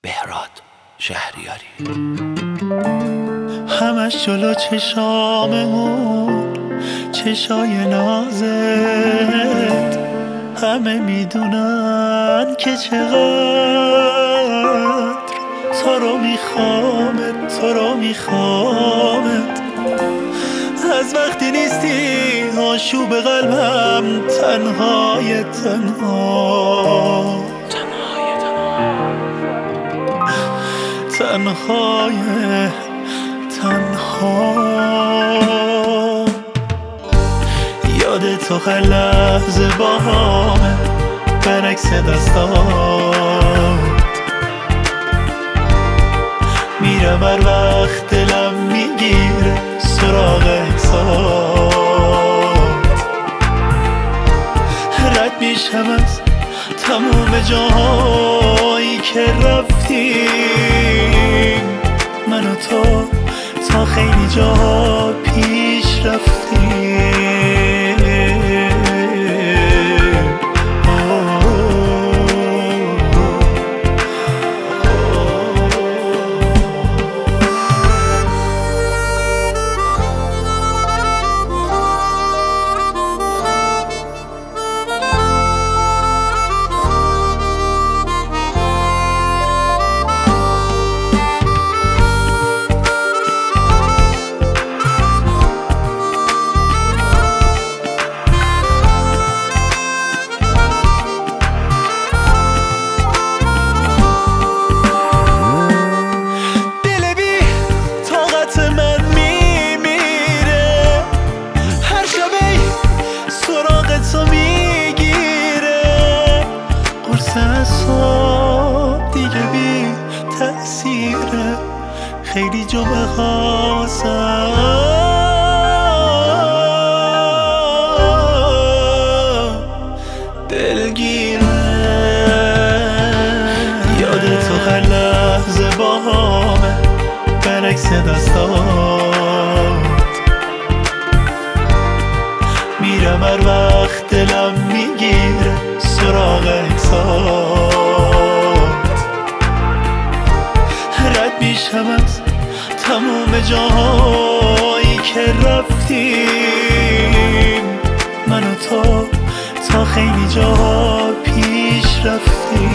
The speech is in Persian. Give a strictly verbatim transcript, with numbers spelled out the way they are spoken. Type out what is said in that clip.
بهراد شهریاری. همش جلو چشاممون چشای نازت، همه میدونن که چقدر تو رو میخوامت، تو رو میخوامت. از وقتی نیستی آشوب قلبم تنهای تنها تنهای تنها. یاد تو هر لحظه با همه برعکس دستات میرم، هر وقت دلم میگیره سراغ عکسات. رد میشم از تموم جاهایی که رفتیم، من و تو تا خیلی جا پیش رفتیم. صبح دیگه بی تأثیره، خیلی جمعه هاستم دلگیره. یاد تو هر لحظه با همه برعکس دستات میرم، هر وقت دلم میگیره سراغ عکسات. رد میشم از تموم جاهایی که رفتیم، من و تو تا خیلی جا پیش رفتیم.